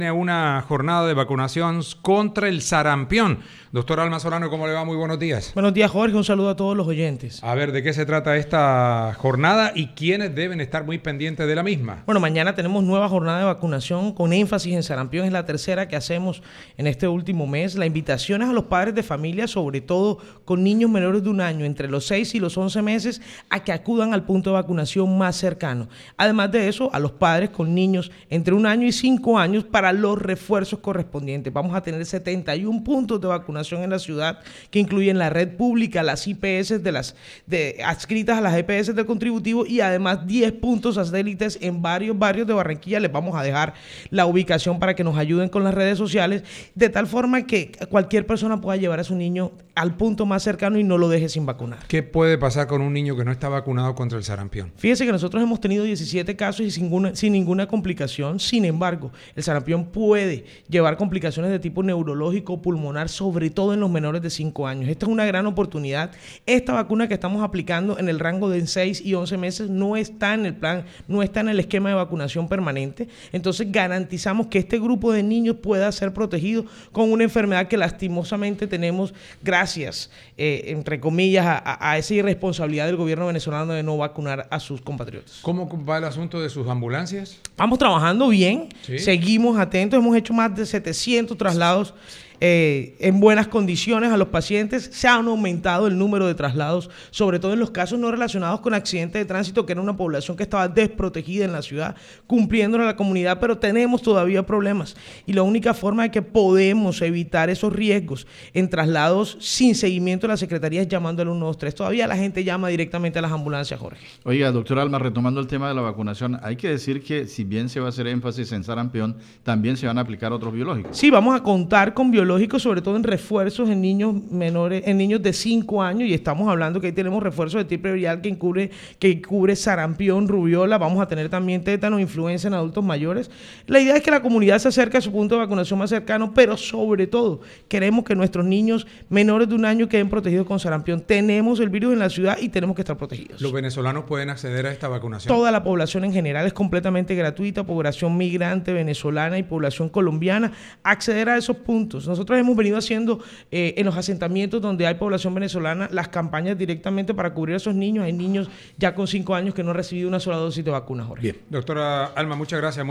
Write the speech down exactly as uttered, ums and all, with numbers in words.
Una jornada de vacunación contra el sarampión. Doctor Alma Solano, ¿cómo le va? Muy buenos días. Buenos días, Jorge. Un saludo a todos los oyentes. A ver, ¿de qué se trata esta jornada y quiénes deben estar muy pendientes de la misma? Bueno, mañana tenemos nueva jornada de vacunación con énfasis en sarampión. Es la tercera que hacemos en este último mes. La invitación es a los padres de familia, sobre todo con niños menores de un año, entre los seis y los once meses, a que acudan al punto de vacunación más cercano. Además de eso, a los padres con niños entre un año y cinco años para los refuerzos correspondientes. Vamos a tener setenta y un puntos de vacunación en la ciudad que incluyen la red pública, las I P S de las de, adscritas a las E P S del contributivo y además diez puntos satélites en varios barrios de Barranquilla. Les vamos a dejar la ubicación para que nos ayuden con las redes sociales, de tal forma que cualquier persona pueda llevar a su niño al punto más cercano y no lo deje sin vacunar. ¿Qué puede pasar con un niño que no está vacunado contra el sarampión? Fíjese que nosotros hemos tenido diecisiete casos y sin ninguna, sin ninguna complicación. Sin embargo, el sarampión puede llevar complicaciones de tipo neurológico, pulmonar, sobre todo en los menores de cinco años. Esta es una gran oportunidad. Esta vacuna que estamos aplicando en el rango de seis y once meses no está en el plan, no está en el esquema de vacunación permanente. Entonces garantizamos que este grupo de niños pueda ser protegido con una enfermedad que lastimosamente tenemos gracias, eh, entre comillas, a, a esa irresponsabilidad del gobierno venezolano de no vacunar a sus compatriotas. ¿Cómo va el asunto de sus ambulancias? Vamos trabajando bien, ¿Sí? Seguimos atentos, hemos hecho más de setecientos traslados Eh, en buenas condiciones a los pacientes. Se han aumentado el número de traslados, sobre todo en los casos no relacionados con accidentes de tránsito, que era una población que estaba desprotegida en la ciudad, cumpliendo a la comunidad, pero tenemos todavía problemas. Y la única forma de que podemos evitar esos riesgos en traslados sin seguimiento de la Secretaría es llamando al uno dos tres. Todavía la gente llama directamente a las ambulancias, Jorge. Oiga, doctor Alma, retomando el tema de la vacunación, hay que decir que si bien se va a hacer énfasis en sarampión, también se van a aplicar otros biológicos. Sí, vamos a contar con biológicos, sobre todo en refuerzos en niños menores, en niños de cinco años, y estamos hablando que ahí tenemos refuerzos de triple viral que cubre, que cubre sarampión, rubiola. Vamos a tener también tétano, influenza en adultos mayores. La idea es que la comunidad se acerque a su punto de vacunación más cercano, pero sobre todo queremos que nuestros niños menores de un año queden protegidos con sarampión. Tenemos el virus en la ciudad y tenemos que estar protegidos. ¿Los venezolanos pueden acceder a esta vacunación? Toda la población en general es completamente gratuita, población migrante, venezolana y población colombiana, acceder a esos puntos. Nosotros Nosotros hemos venido haciendo eh, en los asentamientos donde hay población venezolana las campañas directamente para cubrir a esos niños. Hay niños ya con cinco años que no han recibido una sola dosis de vacuna, Jorge. Bien. Doctora Alma, muchas gracias.